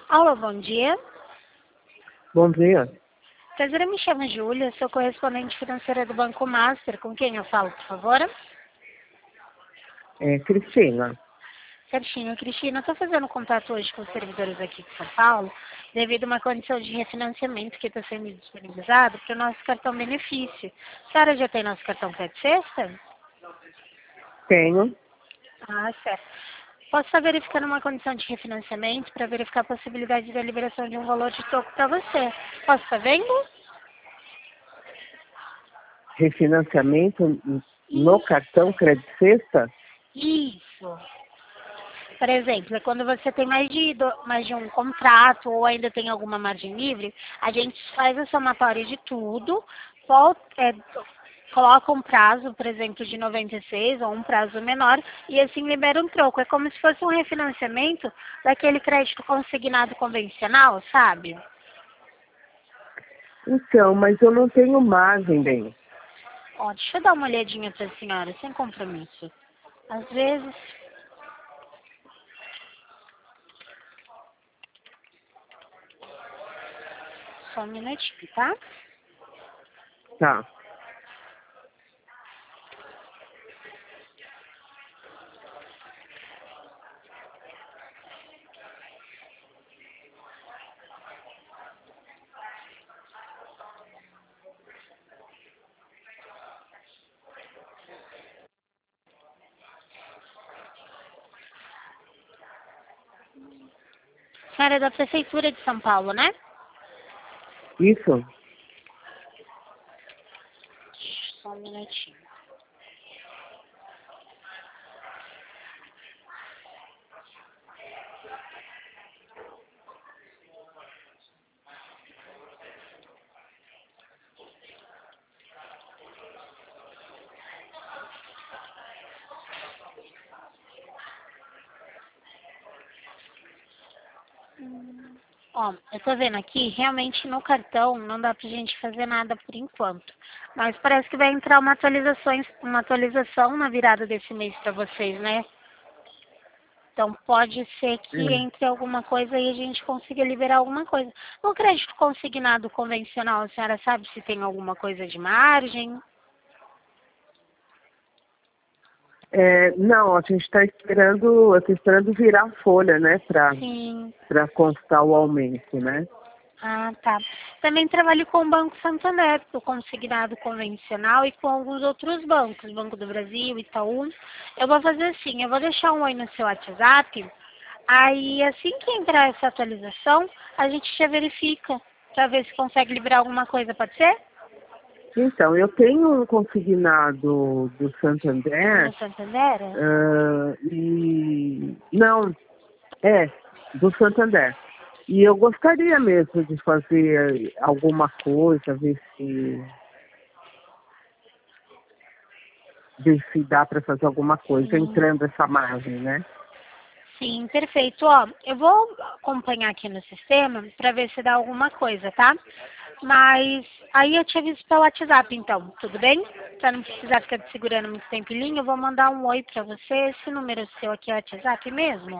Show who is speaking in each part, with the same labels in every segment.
Speaker 1: Alô, bom dia.
Speaker 2: Bom dia.
Speaker 1: Prazer, eu me chamo Júlia, sou correspondente financeira do Banco Master. Com quem eu falo, por favor?
Speaker 2: É Cristina.
Speaker 1: Certinho, Cristina, estou fazendo contato hoje com os servidores aqui de São Paulo, devido a uma condição de refinanciamento que está sendo disponibilizado para o nosso cartão benefício. A senhora já tem nosso cartão Crédito Sexta?
Speaker 2: Tenho.
Speaker 1: Ah, certo. Posso estar verificando uma condição de refinanciamento para verificar a possibilidade da liberação de um valor de troco para você. Posso estar vendo?
Speaker 2: Refinanciamento no cartão Crédito Sexta?
Speaker 1: Isso. Por exemplo, é quando você tem mais de um contrato ou ainda tem alguma margem livre, a gente faz a somatória de tudo, coloca um prazo, por exemplo, de 96 ou um prazo menor e assim libera um troco. É como se fosse um refinanciamento daquele crédito consignado convencional, sabe?
Speaker 2: Então, mas eu não tenho margem, bem.
Speaker 1: Ó, deixa eu dar uma olhadinha para a senhora, sem compromisso. Às vezes, só um minutinho, tá?
Speaker 2: Tá.
Speaker 1: A senhora é da Prefeitura de São Paulo, né?
Speaker 2: Isso?
Speaker 1: Só um minutinho. Ó, eu tô vendo aqui, realmente no cartão não dá pra gente fazer nada por enquanto. Mas parece que vai entrar uma atualização na virada desse mês pra vocês, né? Então pode ser que
Speaker 2: É.
Speaker 1: entre alguma coisa e a gente consiga liberar alguma coisa. No crédito consignado convencional, a senhora sabe se tem alguma coisa de margem?
Speaker 2: Não, a gente está esperando, eu estou esperando virar a folha, né,
Speaker 1: Sim.
Speaker 2: para constar o aumento, né?
Speaker 1: Ah, tá. Também trabalho com o Banco Santander, o consignado convencional e com alguns outros bancos, Banco do Brasil, Itaú. Eu vou fazer assim, eu vou deixar um oi no seu WhatsApp, aí assim que entrar essa atualização, a gente já verifica para ver se consegue liberar alguma coisa, pode ser?
Speaker 2: Então, eu tenho um consignado do
Speaker 1: No
Speaker 2: Santander,
Speaker 1: Santander?
Speaker 2: não, do Santander. E eu gostaria mesmo de fazer alguma coisa, ver se dá para fazer alguma coisa,
Speaker 1: Sim.
Speaker 2: entrando essa margem, né?
Speaker 1: Sim, perfeito. Ó, eu vou acompanhar aqui no sistema para ver se dá alguma coisa, tá? Mas aí eu te aviso pelo WhatsApp, então, tudo bem? Pra não precisar ficar te segurando muito tempo em linha, eu vou mandar um oi pra você. Esse número seu aqui é o WhatsApp mesmo?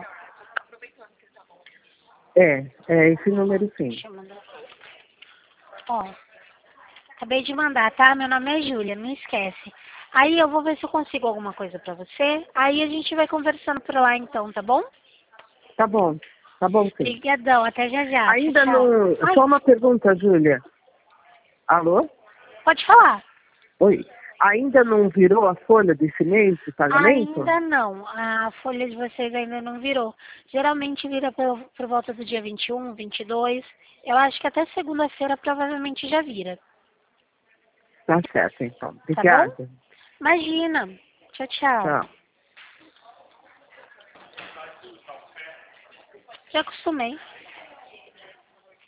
Speaker 2: É esse número sim.
Speaker 1: Deixa eu mandar. Ó, acabei de mandar, tá? Meu nome é Júlia, não esquece. Aí eu vou ver se eu consigo alguma coisa pra você. Aí a gente vai conversando por lá, então, tá bom?
Speaker 2: Tá bom sim.
Speaker 1: Obrigadão, até já já. Tchau,
Speaker 2: Ainda
Speaker 1: tchau.
Speaker 2: não.
Speaker 1: Ai,
Speaker 2: Só uma pergunta, Júlia. Alô?
Speaker 1: pode falar.
Speaker 2: Oi. Ainda não virou a folha desse mês de pagamento?
Speaker 1: Ainda não. A folha de vocês ainda não virou. Geralmente vira por volta do dia 21, 22. Eu acho que até segunda-feira provavelmente já vira.
Speaker 2: Tá certo, então.
Speaker 1: Tá bom?
Speaker 2: Obrigada.
Speaker 1: Imagina. Tchau, tchau.
Speaker 2: Tchau.
Speaker 1: Já acostumei.